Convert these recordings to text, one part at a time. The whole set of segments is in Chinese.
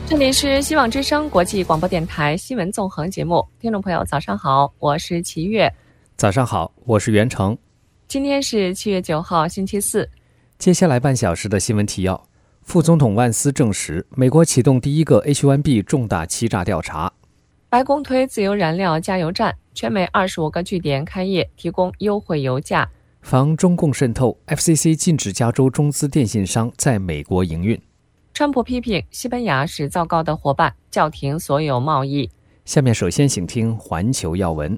这里是希望之声国际广播电台新闻纵横节目，听众朋友早上好，我是齐月。 早上好，我是袁成。 今天是7月9号星期四。 接下来半小时的新闻提要：副总统万斯证实，美国启动第一个 H1B 重大欺诈调查； 白宫推自由燃料加油站，全美25个据点开业，提供优惠油价； 防中共渗透 ，FCC 禁止加州中资电信商在美国营运； 川普批评西班牙是糟糕的伙伴，叫停所有贸易。 下面首先请听环球要闻。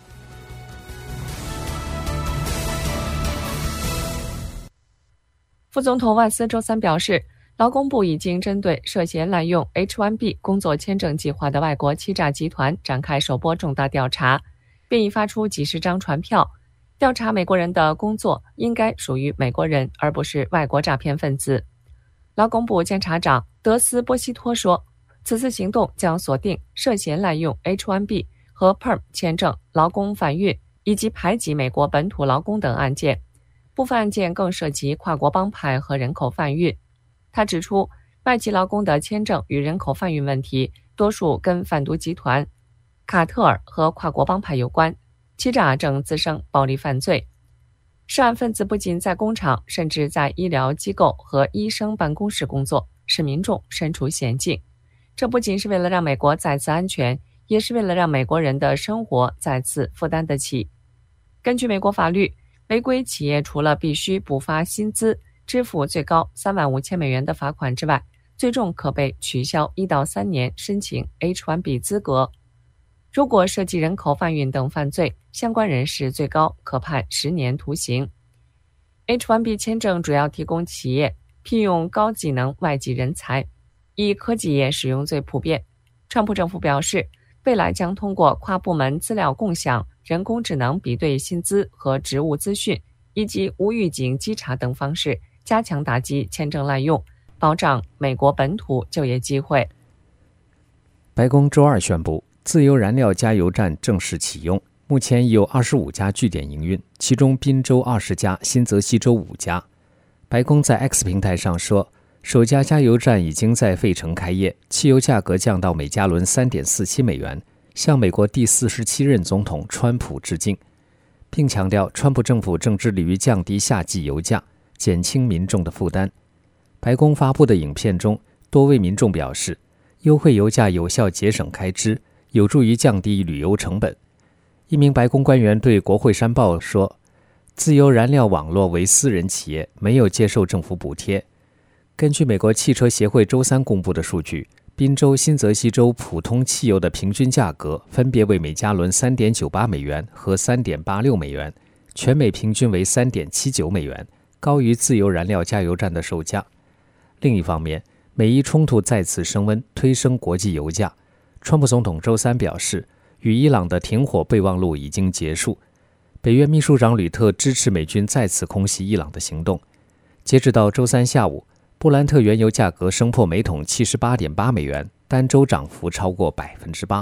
副总统万斯周三表示，劳工部已经针对涉嫌滥用 H1B 工作签证计划的外国欺诈集团展开首波重大调查，并已发出几十张传票，调查美国人的工作应该属于美国人，而不是外国诈骗分子。劳工部监察长德斯波西托说，此次行动将锁定涉嫌滥用 H1B 和 PERM 签证、劳工贩运以及排挤美国本土劳工等案件，部分案件更涉及跨国帮派和人口贩运。他指出，外籍劳工的签证与人口贩运问题多数跟贩毒集团、卡特尔和跨国帮派有关，欺诈正滋生暴力犯罪。涉案分子不仅在工厂，甚至在医疗机构和医生办公室工作，使民众身处险境。这不仅是为了让美国再次安全，也是为了让美国人的生活再次负担得起。根据美国法律，违规企业除了必须补发薪资、支付最高35000美元的罚款之外，最重可被取消1到3年申请 H1B 资格。如果涉及人口贩运等犯罪，相关人士最高可判10年徒刑。H1B 签证主要提供企业聘用高技能外籍人才，以科技业使用最普遍。川普政府表示，未来将通过跨部门资料共享、人工智能比对薪资和职务资讯，以及无预警稽查等方式，加强打击签证滥用，保障美国本土就业机会。 白宫周二宣布，自由燃料加油站正式启用，目前已有25家据点营运，其中宾州20家，新泽西州5家。白宫在 X 平台上说，首家加油站已经在费城开业，汽油价格降到每加仑3.47美元，向美国第47任总统川普致敬，并强调川普政府正致力于降低夏季油价，减轻民众的负担。白宫发布的影片中，多位民众表示，优惠油价有效节省开支，有助于降低旅游成本。一名白宫官员对国会山报说，自由燃料网络为私人企业，没有接受政府补贴。根据美国汽车协会周三公布的数据，宾州、新泽西州普通汽油的平均价格分别为每加仑3.98美元和3.86美元，全美平均为3.79美元，高于自由燃料加油站的售价。另一方面，美伊冲突再次升温，推升国际油价。川普总统周三表示，与伊朗的停火备忘录已经结束。北约秘书长吕特支持美军再次空袭伊朗的行动。截止到周三下午，布兰特原油价格升破每桶78.8美元，单周涨幅超过8%。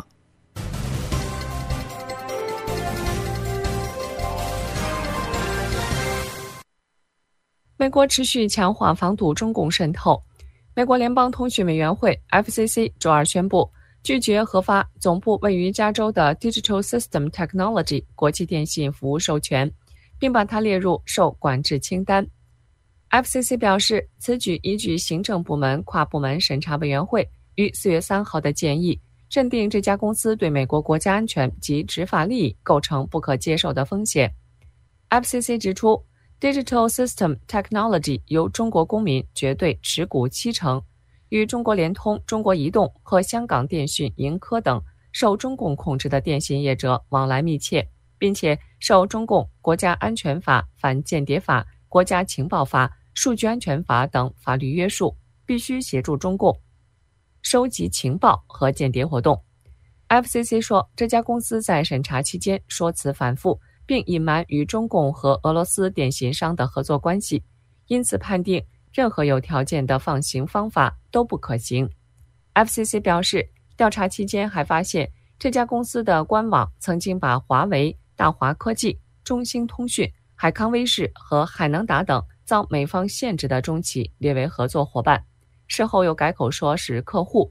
美国持续强化防堵中共渗透。美国联邦通讯委员会 FCC 周二宣布，拒绝核发总部位于加州的 Digital System Technology 国际电信服务授权，并把它列入受管制清单。FCC 表示，此举依据行政部门跨部门审查委员会于4月3号的建议，认定这家公司对美国国家安全及执法利益构成不可接受的风险。FCC 指出， Digital System Technology 由中国公民绝对持股70%，与中国联通、中国移动和香港电讯、盈科等受中共控制的电信业者往来密切，并且受中共国家安全法、反间谍法、国家情报法、数据安全法等法律约束，必须协助中共收集情报和间谍活动。FCC 说，这家公司在审查期间说辞反复，并隐瞒与中共和俄罗斯电信商的合作关系，因此判定任何有条件的放行方法都不可行。FCC 表示，调查期间还发现这家公司的官网曾经把华为、大华科技、中兴通讯、海康威视和海能达等遭美方限制的中企列为合作伙伴，事后又改口说是客户，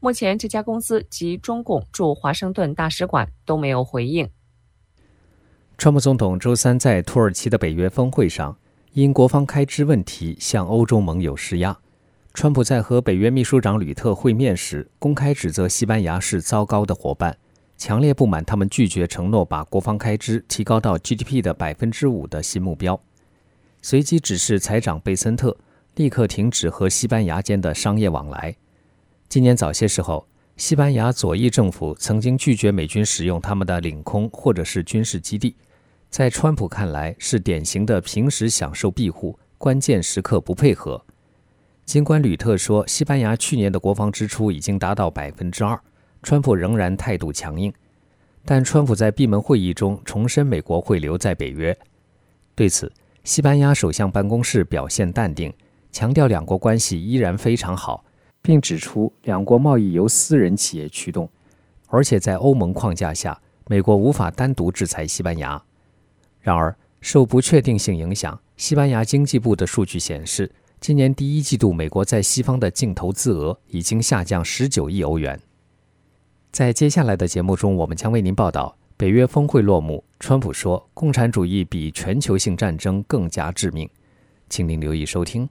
目前这家公司及中共驻华盛顿大使馆都没有回应。 川普总统周三在土耳其的北约峰会上，因国防开支问题向欧洲盟友施压。川普在和北约秘书长吕特会面时，公开指责西班牙是糟糕的伙伴，强烈不满他们拒绝承诺把国防开支提高到 GDP 的 5% 的新目标。随即指示财长贝森特立刻停止和西班牙间的商业往来。今年早些时候，西班牙左翼政府曾经拒绝美军使用他们的领空或者是军事基地，在川普看来是典型的平时享受庇护，关键时刻不配合。尽管吕特说西班牙去年的国防支出已经达到 2%， 川普仍然态度强硬，但川普在闭门会议中重申美国会留在北约。对此，西班牙首相办公室表现淡定，强调两国关系依然非常好，并指出两国贸易由私人企业驱动，而且在欧盟框架下，美国无法单独制裁西班牙。然而，受不确定性影响，西班牙经济部的数据显示，今年第一季度美国在西方的净投资额已经下降19亿欧元。在接下来的节目中，我们将为您报道北约峰会落幕，川普说共产主义比全球性战争更加致命。请您留意收听。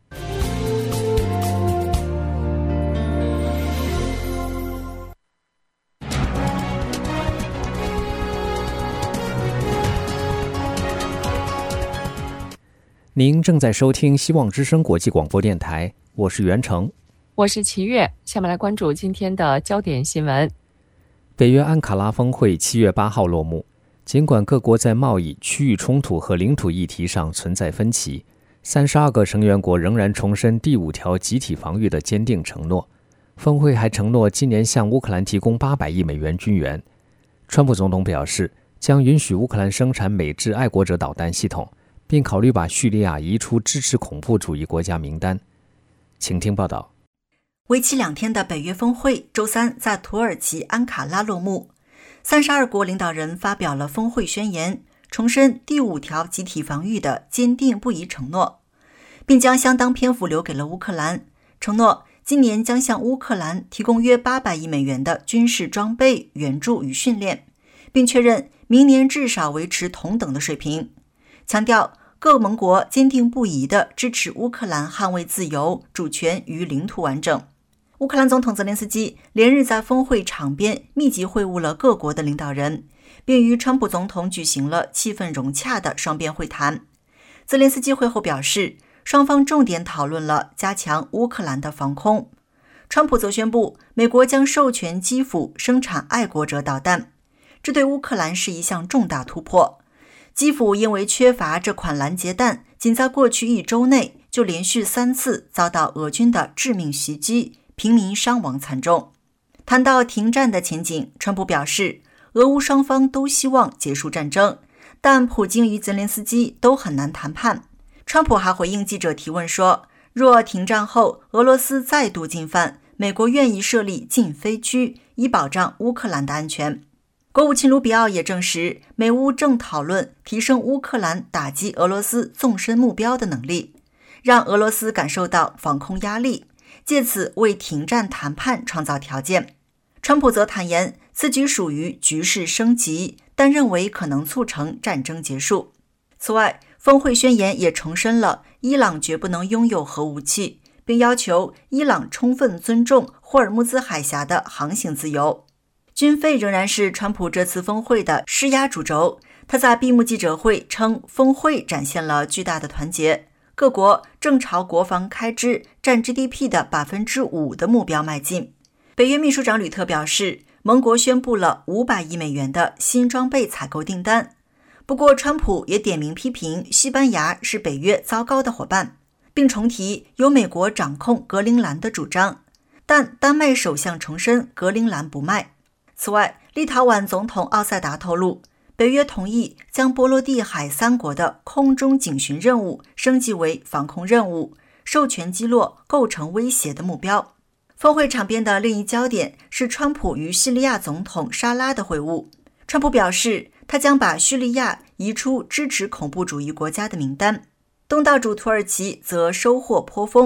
您正在收听希望之声国际广播电台，我是袁成， 我是齐越。下面来关注今天的焦点新闻。 北约安卡拉峰会7月8号落幕，尽管各国在贸易、区域冲突和领土议题上存在分歧，32个成员国仍然重申第5条集体防御的坚定承诺。峰会还承诺今年向乌克兰提供800亿美元军援。川普总统表示，将允许乌克兰生产美制爱国者导弹系统，并考虑把叙利亚移出支持恐怖主义国家名单。请听报道。 为期2天的北约峰会周三在土耳其安卡拉落幕，32国领导人发表了峰会宣言，重申第5条集体防御的坚定不移承诺，并将相当篇幅留给了乌克兰，承诺今年将向乌克兰提供约800亿美元的军事装备援助与训练，并确认明年至少维持同等的水平，强调各盟国坚定不移地支持乌克兰捍卫自由、主权与领土完整。乌克兰总统泽连斯基连日在峰会场边密集会晤了各国的领导人，并与川普总统举行了气氛融洽的双边会谈。泽连斯基会后表示，双方重点讨论了加强乌克兰的防空。川普则宣布，美国将授权基辅生产爱国者导弹，这对乌克兰是一项重大突破。基辅因为缺乏这款拦截弹，仅在过去1周内就连续3次遭到俄军的致命袭击，平民伤亡惨重。谈到停战的前景，川普表示，俄乌双方都希望结束战争，但普京与泽连斯基都很难谈判。川普还回应记者提问说，若停战后俄罗斯再度进犯，美国愿意设立禁飞区，以保障乌克兰的安全。国务卿卢比奥也证实，美乌正讨论提升乌克兰打击俄罗斯纵深目标的能力，让俄罗斯感受到防空压力，借此为停战谈判创造条件。川普则坦言，此举属于局势升级，但认为可能促成战争结束。此外，峰会宣言也重申了伊朗绝不能拥有核武器，并要求伊朗充分尊重霍尔木兹海峡的航行自由。军费仍然是川普这次峰会的施压主轴。他在闭幕记者会称，峰会展现了巨大的团结，各国正朝国防开支占 GDP 的 5% 的目标迈进。北约秘书长吕特表示，盟国宣布了500亿美元的新装备采购订单。不过，川普也点名批评西班牙是北约糟糕的伙伴，并重提由美国掌控格陵兰的主张，但丹麦首相重申格陵兰不卖。此外，立陶宛总统奥塞达透露，北约同意将波罗的海3国的空中警巡任务升级为防空任务，授权击落构成威胁的目标。峰会场边的另一焦点是川普与叙利亚总统沙拉的会晤。川普表示，他将把叙利亚移出支持恐怖主义国家的名单。东道主土耳其则收获颇丰。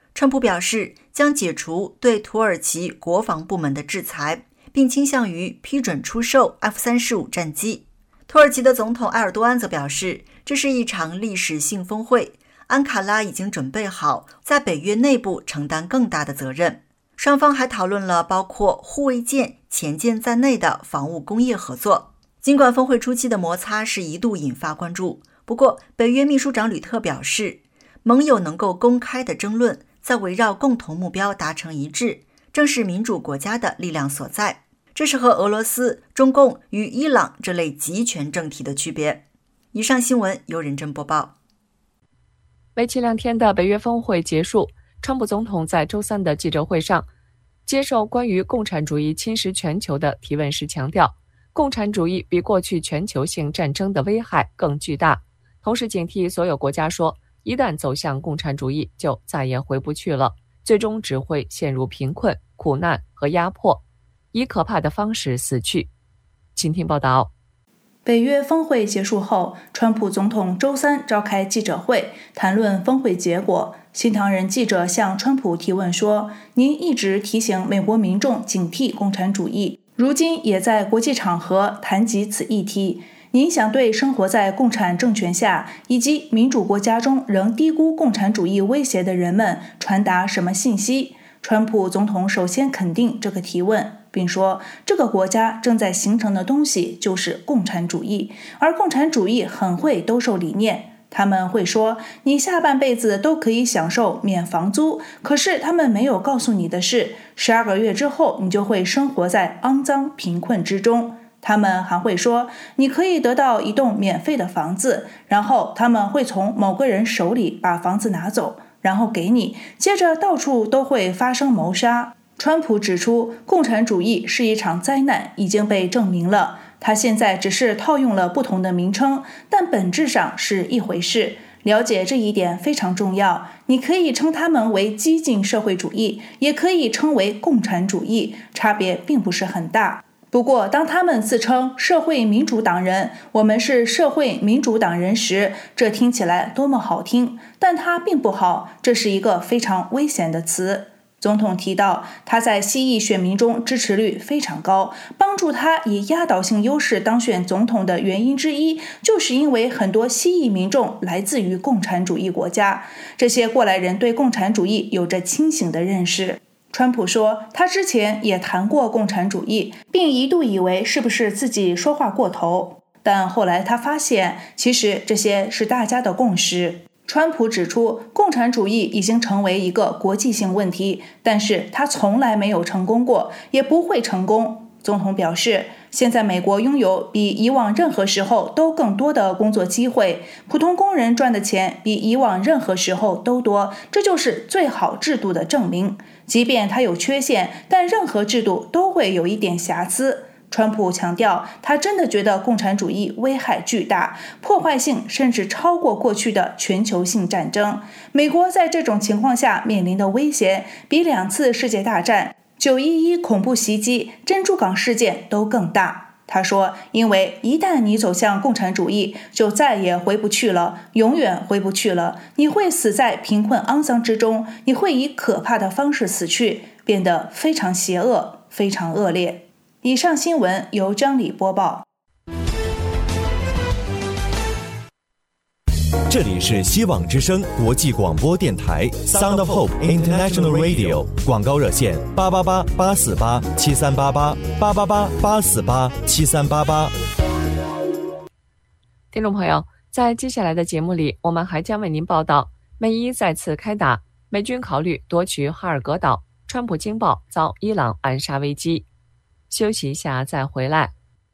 川普表示将解除对土耳其国防部门的制裁，并倾向于批准出售 F-35战机。土耳其的总统埃尔多安则表示，这是一场历史性峰会，安卡拉已经准备好在北约内部承担更大的责任。双方还讨论了包括护卫舰、潜舰在内的防务工业合作。尽管峰会初期的摩擦是一度引发关注，不过北约秘书长吕特表示，盟友能够公开的争论，在围绕共同目标达成一致，正是民主国家的力量所在。这是和俄罗斯、中共与伊朗这类集权政体的区别。以上新闻由任真播报。 为期2天的北约峰会结束，川普总统在周三的记者会上接受关于共产主义侵蚀全球的提问时强调，共产主义比过去全球性战争的危害更巨大，同时警惕所有国家说，一旦走向共产主义就再也回不去了，最终只会陷入贫困、苦难和压迫，以可怕的方式死去。请听报道。 北约峰会结束后，川普总统周三召开记者会，谈论峰会结果。新唐人记者向川普提问说，您一直提醒美国民众警惕共产主义，如今也在国际场合谈及此议题，您想对生活在共产政权下以及民主国家中仍低估共产主义威胁的人们传达什么信息？川普总统首先肯定这个提问，并说这个国家正在形成的东西就是共产主义，而共产主义很会兜售理念。他们会说，你下半辈子都可以享受免房租，可是他们没有告诉你的是，12个月之后你就会生活在肮脏贫困之中。他们还会说，你可以得到一栋免费的房子，然后他们会从某个人手里把房子拿走，然后给你，接着到处都会发生谋杀。川普指出，共产主义是一场灾难，已经被证明了。他现在只是套用了不同的名称，但本质上是一回事。了解这一点非常重要。你可以称他们为激进社会主义，也可以称为共产主义，差别并不是很大。不过，当他们自称社会民主党人，我们是社会民主党人时，这听起来多么好听，但它并不好，这是一个非常危险的词。总统提到，他在西裔选民中支持率非常高，帮助他以压倒性优势当选总统的原因之一，就是因为很多西裔民众来自于共产主义国家，这些过来人对共产主义有着清醒的认识。川普说，他之前也谈过共产主义，并一度以为是不是自己说话过头，但后来他发现，其实这些是大家的共识。川普指出，共产主义已经成为一个国际性问题，但是他从来没有成功过，也不会成功。总统表示，现在美国拥有比以往任何时候都更多的工作机会，普通工人赚的钱比以往任何时候都多，这就是最好制度的证明。即便它有缺陷，但任何制度都会有一点瑕疵。川普强调，他真的觉得共产主义危害巨大，破坏性甚至超过过去的全球性战争。美国在这种情况下面临的威胁，比2次世界大战、911恐怖袭击、珍珠港事件都更大。他说，因为一旦你走向共产主义，就再也回不去了，永远回不去了。你会死在贫困肮脏之中，你会以可怕的方式死去，变得非常邪恶，非常恶劣。以上新闻由张理播报。 这里是希望之声国际广播电台 Sound of Hope International Radio， 广告热线888-848-7388 888-848-7388。 听众朋友，在接下来的节目里，我们还将为您报道美伊再次开打，美军考虑夺取哈尔戈岛，川普惊爆遭伊朗暗杀危机。休息一下再回来。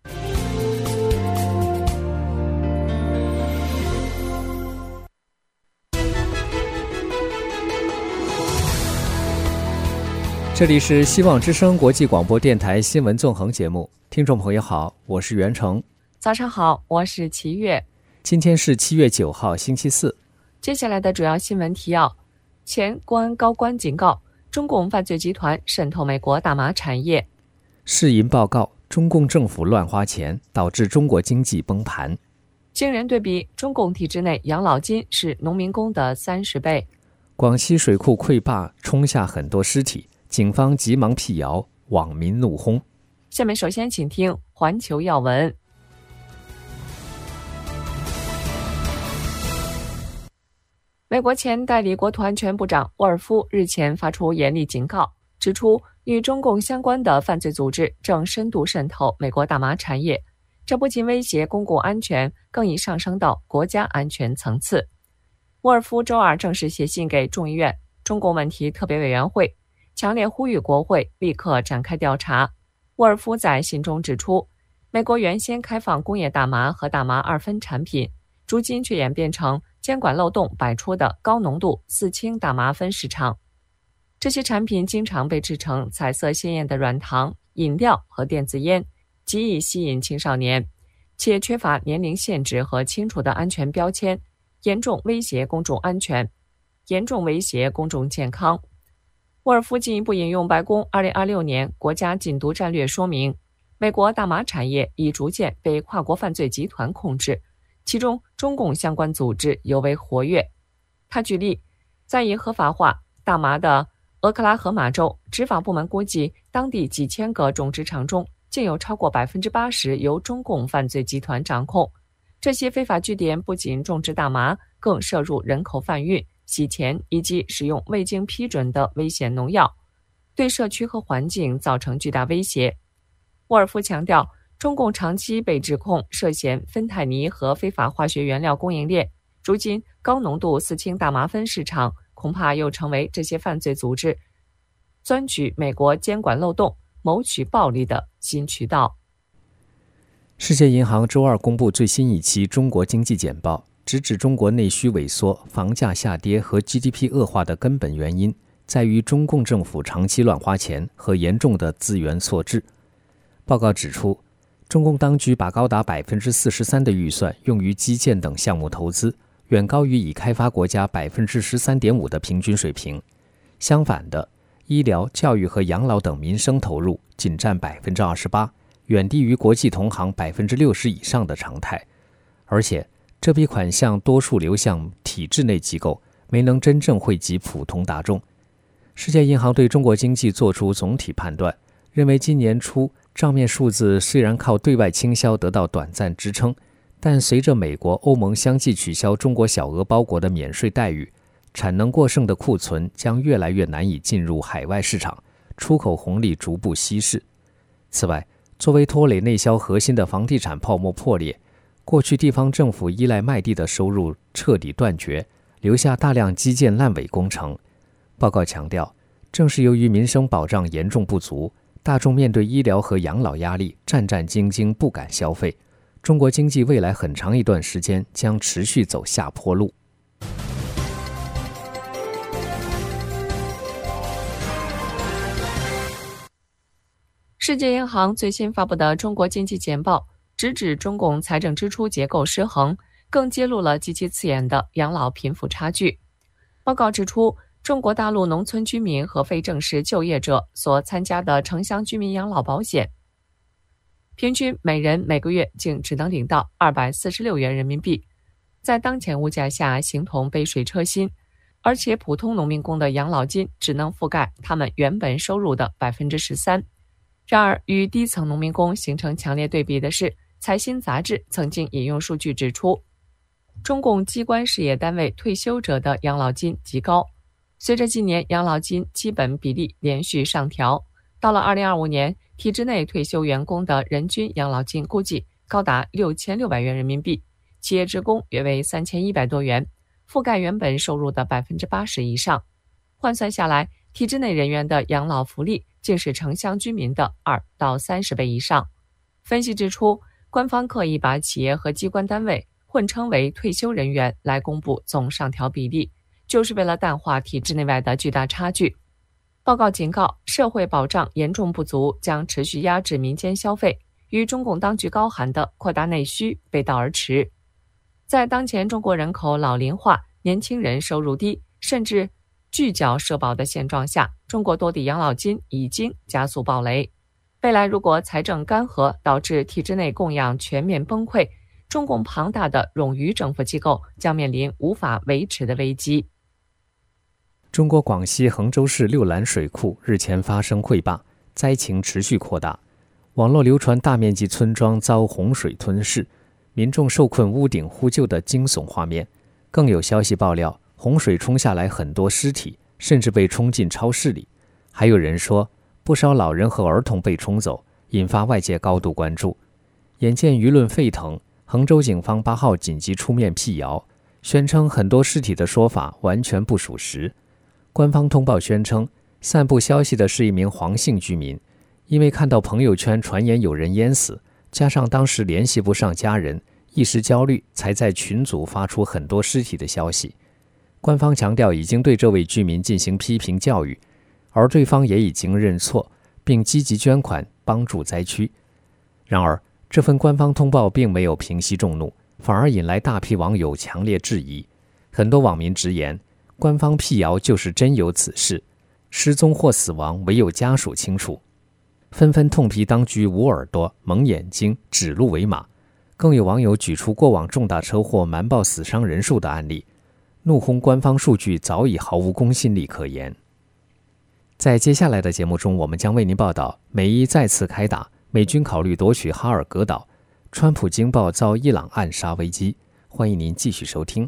这里是希望之声国际广播电台新闻纵横节目，听众朋友好，我是袁成。 早上好，我是齐月。 今天是7月9号星期四。 接下来的主要新闻提要：前公安高官警告，中共犯罪集团渗透美国大麻产业。 世银报告，中共政府乱花钱，导致中国经济崩盘。 惊人对比，中共体制内养老金是农民工的30倍。 广西水库溃坝冲下很多尸体，警方急忙辟谣，网民怒轰。 下面首先请听环球要闻。美国前代理国土安全部长沃尔夫日前发出严厉警告，指出与中共相关的犯罪组织正深度渗透美国大麻产业，这不仅威胁公共安全，更已上升到国家安全层次。沃尔夫周二正式写信给众议院中共问题特别委员会，强烈呼吁国会立刻展开调查。沃尔夫在信中指出，美国原先开放工业大麻和大麻二酚产品，如今却演变成监管漏洞百出的高浓度4氢大麻酚市场。这些产品经常被制成彩色鲜艳的软糖、饮料和电子烟，极易吸引青少年，且缺乏年龄限制和清楚的安全标签，严重威胁公众安全，严重威胁公众健康。沃尔夫进一步引用白宫2026年国家禁毒战略说明，美国大麻产业已逐渐被跨国犯罪集团控制，其中中共相关组织尤为活跃。他举例，在已合法化大麻的俄克拉荷马州，执法部门估计当地几千个种植场中竟有超过 80% 由中共犯罪集团掌控。这些非法据点不仅种植大麻，更涉入人口贩运、洗钱以及使用未经批准的危险农药，对社区和环境造成巨大威胁。沃尔夫强调，中共长期被指控涉嫌芬太尼和非法化学原料供应链，如今高浓度4氢大麻酚市场恐怕又成为这些犯罪组织钻取美国监管漏洞、谋取暴利的新渠道。 世界银行周二公布最新一期中国经济简报，直指中国内需萎缩、房价下跌和 GDP 恶化的根本原因在于中共政府长期乱花钱和严重的资源错置。报告指出，中共当局把高达 43% 的预算用于基建等项目投资，远高于已开发国家 13.5% 的平均水平。相反的，医疗、教育和养老等民生投入仅占 28%， 远低于国际同行 60% 以上的常态。而且这笔款项多数流向体制内机构，没能真正惠及普通大众。世界银行对中国经济作出总体判断，认为今年初账面数字虽然靠对外倾销得到短暂支撑，但随着美国、欧盟相继取消中国小额包裹的免税待遇，产能过剩的库存将越来越难以进入海外市场，出口红利逐步稀释。此外，作为拖累内销核心的房地产泡沫破裂，过去地方政府依赖卖地的收入彻底断绝，留下大量基建烂尾工程。报告强调，正是由于民生保障严重不足，大众面对医疗和养老压力，战战兢兢不敢消费。中国经济未来很长一段时间将持续走下坡路。 世界银行最新发布的中国经济简报直指中共财政支出结构失衡，更揭露了极其刺眼的养老贫富差距。报告指出，中国大陆农村居民和非正式就业者所参加的城乡居民养老保险，平均每人每个月竟只能领到246元人民币，在当前物价下形同杯水车薪，而且普通农民工的养老金只能覆盖他们原本收入的 13%。然而，与低层农民工形成强烈对比的是，财新杂志曾经引用数据指出，中共机关事业单位退休者的养老金极高。随着近年养老金基本比例连续上调，到了2025年，体制内退休员工的人均养老金估计高达6600元人民币，企业职工约为3100多元，覆盖原本收入的 80% 以上。换算下来，体制内人员的养老福利竟是城乡居民的2到30倍以上。分析指出，官方刻意把企业和机关单位混称为退休人员来公布总上调比例，就是为了淡化体制内外的巨大差距。报告警告，社会保障严重不足将持续压制民间消费，与中共当局高喊的扩大内需背道而驰。在当前中国人口老龄化、年轻人收入低，甚至拒缴社保的现状下，中国多地养老金已经加速暴雷。未来如果财政干涸导致体制内供养全面崩溃，中共庞大的冗余政府机构将面临无法维持的危机。 中国广西衡州市六兰水库日前发生溃坝，灾情持续扩大，网络流传大面积村庄遭洪水吞噬，民众受困屋顶呼救的惊悚画面。更有消息爆料，洪水冲下来很多尸体，甚至被冲进超市里。还有人说，不少老人和儿童被冲走，引发外界高度关注。眼见舆论沸腾，衡州警方8号紧急出面辟谣，宣称很多尸体的说法完全不属实。官方通报宣称，散布消息的是一名黄姓居民，因为看到朋友圈传言有人淹死，加上当时联系不上家人，一时焦虑，才在群组发出很多尸体的消息。官方强调已经对这位居民进行批评教育，而对方也已经认错，并积极捐款帮助灾区。然而，这份官方通报并没有平息众怒，反而引来大批网友强烈质疑。很多网民直言，官方辟谣就是真有此事，失踪或死亡唯有家属清楚，纷纷痛批当局捂耳朵、蒙眼睛、指鹿为马。更有网友举出过往重大车祸瞒报死伤人数的案例，怒轰官方数据早已毫无公信力可言。在接下来的节目中，我们将为您报道美伊再次开打，美军考虑夺取哈尔戈岛，川普惊爆遭伊朗暗杀危机。欢迎您继续收听。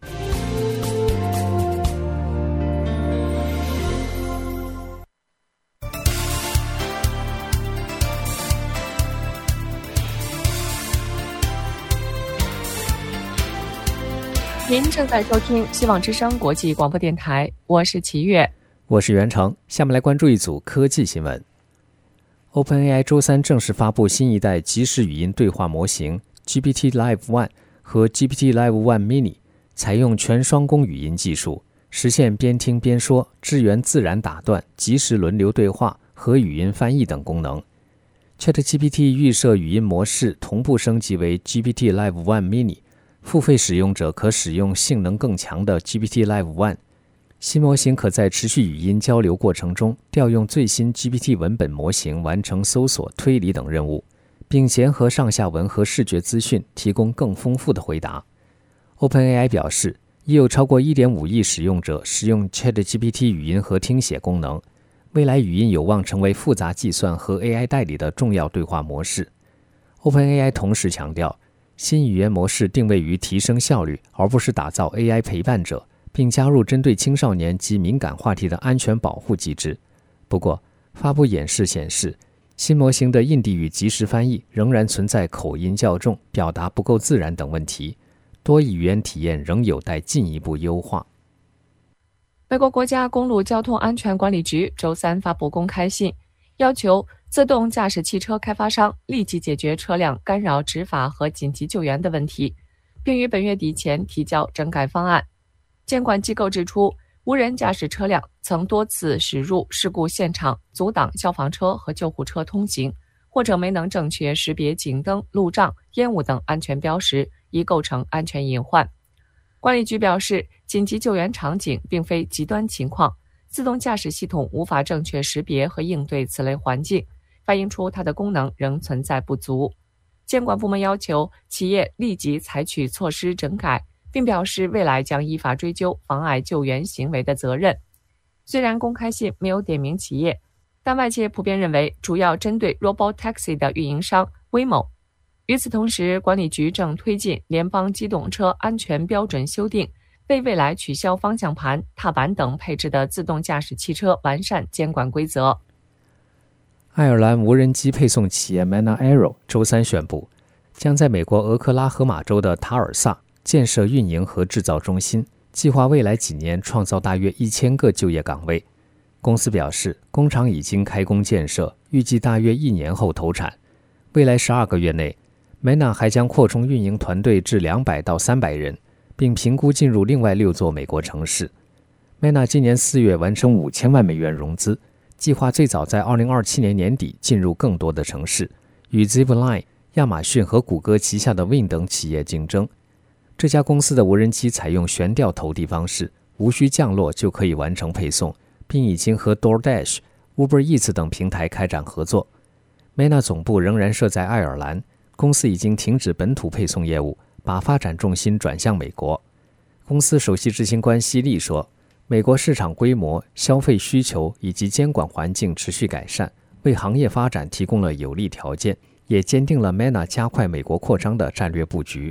您正在收听希望之声国际广播电台，我是齐月， 我是袁成。下面来关注一组科技新闻。OpenAI 周三正式发布新一代即时语音对话模型 GPT-Live1 和 GPT-Live1 Mini， 采用全双工语音技术，实现边听边说、支援自然打断、即时轮流对话和语音翻译等功能。ChatGPT 预设语音模式同步升级为 GPT-Live1 Mini，付费使用者可使用性能更强的 GPT-Live1。 新模型可在持续语音交流过程中调用最新 GPT 文本模型完成搜索、推理等任务，并结合上下文和视觉资讯提供更丰富的回答。 OpenAI 表示，已有超过 1.5 亿使用者使用 ChatGPT 语音和听写功能，未来语音有望成为复杂计算和 AI 代理的重要对话模式。 OpenAI 同时强调，新语言模式定位于提升效率，而不是打造 AI 陪伴者，并加入针对青少年及敏感话题的安全保护机制。不过，发布演示显示，新模型的印地语即时翻译仍然存在口音较重、表达不够自然等问题，多语言体验仍有待进一步优化。 美国国家公路交通安全管理局周三发布公开信，要求自动驾驶汽车开发商立即解决车辆干扰执法和紧急救援的问题，并于本月底前提交整改方案。监管机构指出，无人驾驶车辆曾多次驶入事故现场，阻挡消防车和救护车通行，或者没能正确识别警灯、路障、烟雾等安全标识，已构成安全隐患。管理局表示，紧急救援场景并非极端情况，自动驾驶系统无法正确识别和应对此类环境，反映出它的功能仍存在不足。监管部门要求企业立即采取措施整改，并表示未来将依法追究妨碍救援行为的责任。虽然公开信没有点名企业，但外界普遍认为主要针对 Robotaxi 的运营商 Waymo。与此同时，管理局正推进联邦机动车安全标准修订，为未来取消方向盘、踏板等配置的自动驾驶汽车完善监管规则。 爱尔兰无人机配送企业 Mana Aero 周三宣布，将在美国俄克拉荷马州的塔尔萨建设运营和制造中心，计划未来几年创造大约1000个就业岗位。公司表示，工厂已经开工建设，预计大约1年后投产。未来12个月内，Mana 还将扩充运营团队至200到300人，并评估进入另外6座美国城市。Mana 今年4月完成5000万美元融资，计划最早在2027年年底进入更多的城市，与 Zipline、亚马逊和谷歌旗下的 Wing 等企业竞争。这家公司的无人机采用悬吊投递方式，无需降落就可以完成配送，并已经和 DoorDash、Uber Eats 等平台开展合作。Mana 总部仍然设在爱尔兰，公司已经停止本土配送业务，把发展重心转向美国。公司首席执行官希利说， 美国市场规模、消费需求以及监管环境持续改善，为行业发展提供了有利条件，也坚定了 MENA 加快美国扩张的战略布局。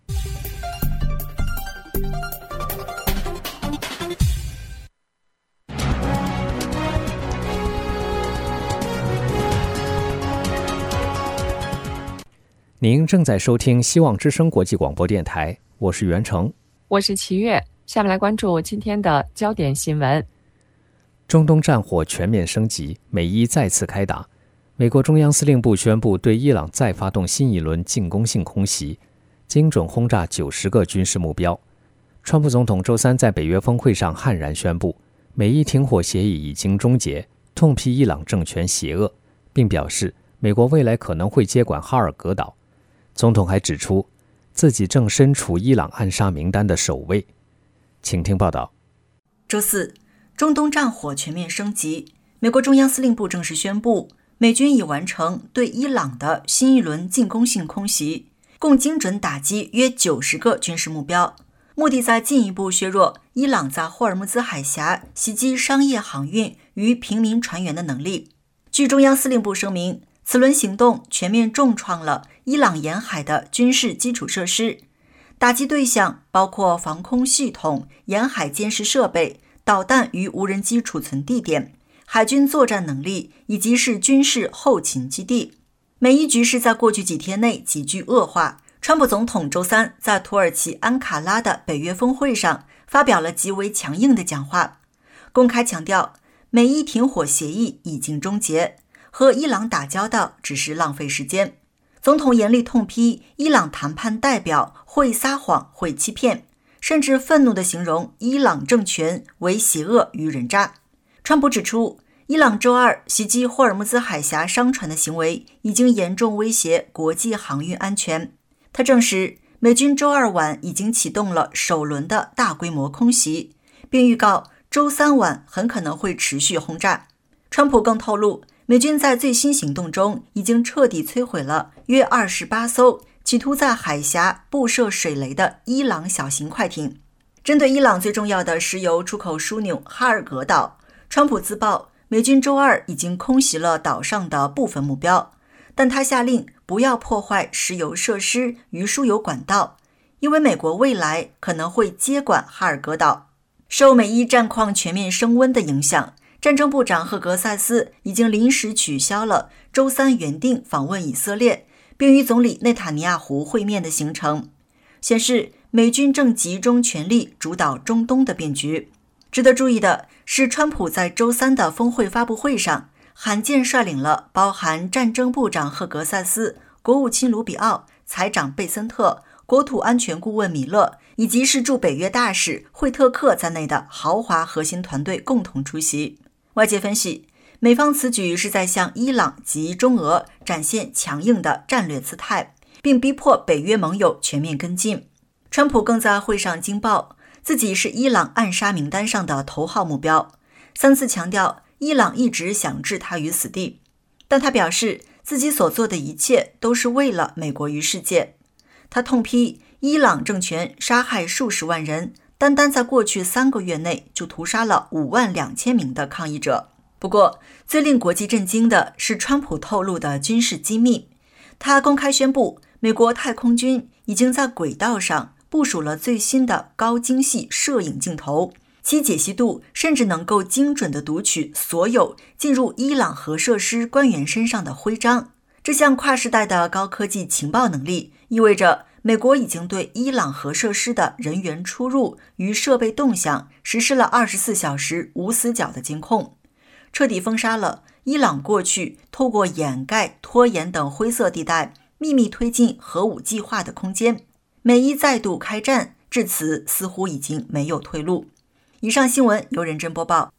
您正在收听希望之声国际广播电台，我是袁成， 我是齐越。下面来关注今天的焦点新闻。 中东战火全面升级，美伊再次开打。美国中央司令部宣布对伊朗再发动新一轮进攻性空袭，精准轰炸90个军事目标。川普总统周三在北约峰会上悍然宣布，美伊停火协议已经终结，痛批伊朗政权邪恶，并表示美国未来可能会接管哈尔戈岛。总统还指出，自己正身处伊朗暗杀名单的首位。请听报道。 周四，中东战火全面升级，美国中央司令部正式宣布，美军已完成对伊朗的新一轮进攻性空袭，共精准打击约90个军事目标，目的在进一步削弱伊朗在霍尔木兹海峡袭击商业航运与平民船员的能力。据中央司令部声明，此轮行动全面重创了伊朗沿海的军事基础设施，打击对象包括防空系统、沿海监视设备、导弹与无人机储存地点、海军作战能力以及是军事后勤基地。美伊局势在过去几天内急剧恶化。川普总统周三在土耳其安卡拉的北约峰会上发表了极为强硬的讲话，公开强调美伊停火协议已经终结，和伊朗打交道只是浪费时间。总统严厉痛批伊朗谈判代表会撒谎、会欺骗，甚至愤怒地形容伊朗政权为邪恶与人渣。川普指出，伊朗周二袭击霍尔木兹海峡商船的行为已经严重威胁国际航运安全。他证实，美军周二晚已经启动了首轮的大规模空袭，并预告周三晚很可能会持续轰炸。川普更透露，美军在最新行动中已经彻底摧毁了约28艘企图在海峡布设水雷的伊朗小型快艇。针对伊朗最重要的石油出口枢纽哈尔戈岛，川普自曝美军周二已经空袭了岛上的部分目标，但他下令不要破坏石油设施与输油管道，因为美国未来可能会接管哈尔戈岛。受美伊战况全面升温的影响，战争部长赫格塞斯已经临时取消了周三原定访问以色列并与总理内塔尼亚胡会面的行程，显示美军正集中全力主导中东的变局。值得注意的是，川普在周三的峰会发布会上罕见率领了包含战争部长赫格塞斯、国务卿卢比奥、财长贝森特、国土安全顾问米勒以及是驻北约大使惠特克在内的豪华核心团队共同出席。外界分析，美方此举是在向伊朗及中俄展现强硬的战略姿态，并逼迫北约盟友全面跟进。川普更在会上惊爆自己是伊朗暗杀名单上的头号目标，3次强调伊朗一直想置他于死地，但他表示自己所做的一切都是为了美国与世界。他痛批伊朗政权杀害数十万人，单单在过去3个月内就屠杀了52000名的抗议者。不过，最令国际震惊的是川普透露的军事机密。他公开宣布，美国太空军已经在轨道上部署了最新的高精细摄影镜头，其解析度甚至能够精准地读取所有进入伊朗核设施官员身上的徽章。这项跨时代的高科技情报能力意味着美国已经对伊朗核设施的人员出入与设备动向实施了24小时无死角的监控，彻底封杀了伊朗过去透过掩盖、拖延等灰色地带秘密推进核武计划的空间。美伊再度开战，至此似乎已经没有退路。以上新闻由认真播报。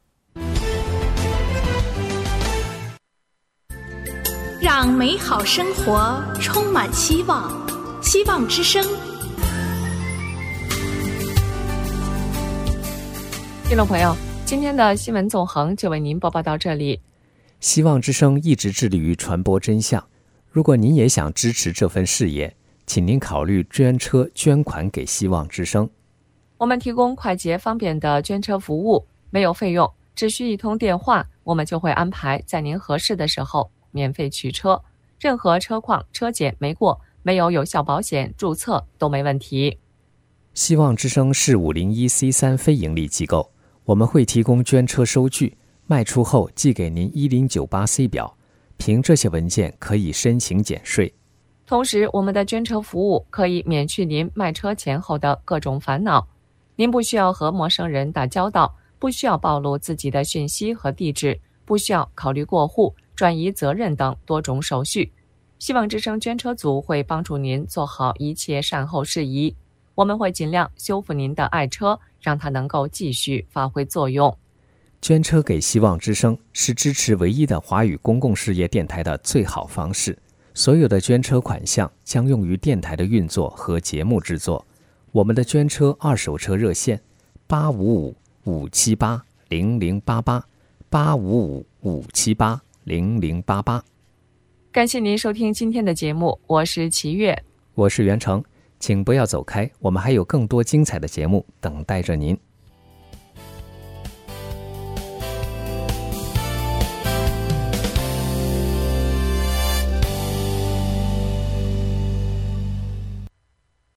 让美好生活充满希望，希望之声。 听众朋友，今天的新闻纵横就为您播报到这里。 希望之声一直致力于传播真相，如果您也想支持这份事业，请您考虑捐车捐款给希望之声。 我们提供快捷方便的捐车服务，没有费用，只需一通电话，我们就会安排在您合适的时候免费取车，任何车况、车检没过，没有有效保险注册都没问题。 希望之声是 501c3 非营利机构，我们会提供捐车收据，卖出后寄给您 1098C 表，凭这些文件可以申请减税。 同时，我们的捐车服务可以免去您卖车前后的各种烦恼。您不需要和陌生人打交道，不需要暴露自己的讯息和地址，不需要考虑过户、转移责任等多种手续。希望之声捐车组会帮助您做好一切善后事宜，我们会尽量修复您的爱车，让它能够继续发挥作用。 捐车给希望之声是支持唯一的华语公共事业电台的最好方式。所有的捐车款项将用于电台的运作和节目制作。我们的捐车二手车热线855-578-0088 855-578-0088。 感谢您收听今天的节目，我是齐月， 我是袁成，请不要走开，我们还有更多精彩的节目等待着您。